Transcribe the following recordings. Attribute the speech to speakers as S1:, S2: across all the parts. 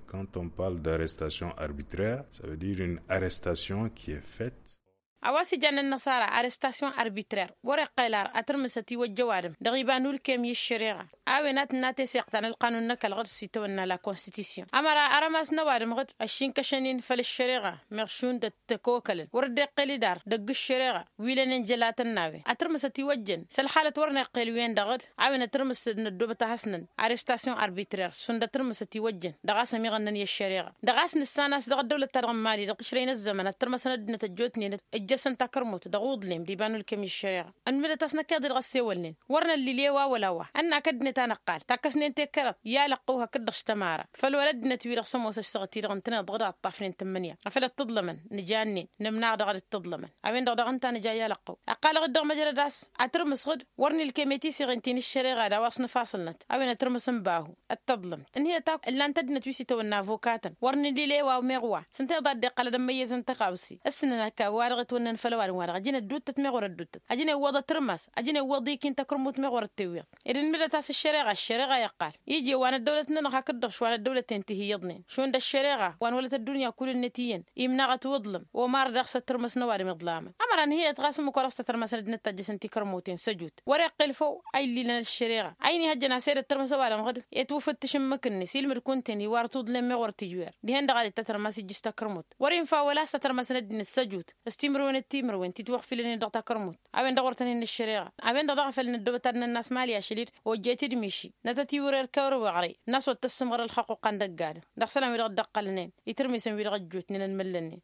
S1: Quand on parle d'arrestation arbitraire, ça veut dire une arrestation qui est faite
S2: awasi janan nasara arrestation arbitraire wara qaylar atrmasati wajawadam dagibanul kem yishriga awenat nate seqtan alqanun nakal ghir sitawna la constitution amara aramas nawadam ghid ashin kashanin fal shriga mershun de takokal warde qalidar dag shriga wilan jalatan nawe atrmasati wajjan sal halat warna qalwiyan dagad awena trmas nadobata hasnan arrestation arbitraire sunda trmasati wajjan dagas miganan yishriga dagas nisanas dagad dawlat targamali dag tishrina zaman atrmasana natajotni جسن تكرمت دغوض لهم ديبانو الكم الشريعة المدة تسنا كادر غسيولين ورنا اللي ليوا ولاوا أنا كدنا تنقال تكسنين تكرت يا لقوها كدغش تمارا فالولد نتوير صمو سشتغتي رغنتنا ضغدا الطافلين 8 أفلا تظلمن نجانين نمنع دغد تظلمن أبين دغدا أنت نجا يا لقو أقال غد مجرى داس أترمس غد ورني الكميتي سيغنتين الشريعة دا واصن فاصلنت أبين أترمس مباهو التظلم إن هي تاك إلا أنت نتويسي تونا فوكاتا ورني اللي ليوا ومغوا سنتي ضد قال دميز انت قاوسي السنة كوارغت ونن فلوار وارغ اجينا دوتت مغور الدوتت اجينا وضع ترمس اجينا وضي كنت كرموت مغور التويق اذن مدى تاس الشريعه يقال يجي وانا الدوله ننغا كدغش وانا الدوله تنتهي يضنين شون ده الشريعه وان ولت الدنيا كل النتيين يمنغت وظلم وما رخص ترمس نوار مظلام امر ان هي تغاسم كراسه ترمس ردنت جسنتي كرموتين سجود ورق الفو اي لنا الشريعه عيني هجنا سير الترمس ولا غد يتوفتش مكني سيل مركونتني وار تظلم مغور تجوير دي هند غادي تترمس جست كرموت ورين فاولا سترمس ردن السجود استمرون التيمر وين تتوقف لين دغتا كرموت ابين دغورتني الشريعه ابين دغفل ندبتنا الناس ماليا شليد وجيتي دمشي نتاتي ورر كور وغري ناس وتسمر الحقوق قندقال دخسلام يرد دقلنين يترمي سم يرجوت نملني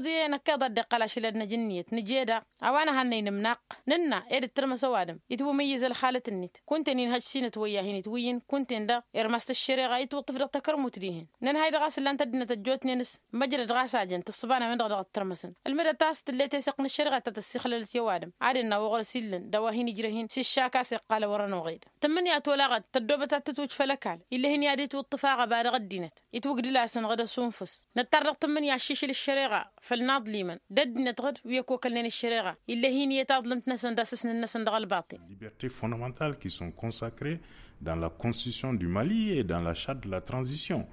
S2: نكاض دقلا شلدنا جنيت نجيدا اوانا هنين مناق ننا ايد ترمى سوادم يتو ميز الحاله النت كنت نين هجسينه ويا هني توين كنت ندا ارمست الشريعه يتوقف دغتا كرموت ديهن نن هاي دغاس اللي انت دنا تجوتني نس مجرى دغاسا جنت الصبانه من دغ ترمسن المره تاس اللي تسقن الشريعه تتسخلت يوادم عادنا وغل سيلن دواهين يجرهين سيشاكا سقال ورنو غير تمنيا تولاغد تدوبتا تتوج فلكال اللي هن ياديت والطفاقه بعد غدينت يتوقد لاسن غدا سونفس نتطرق تمنيا الشيش للشريعه فالناض ليمن دد نتغد ويكو كلن الشريعه اللي هن يتظلمت نسن داسسن النسن دغ الباطل
S1: libertés fondamentales qui sont consacrées dans la constitution du Mali et dans la charte de la transition.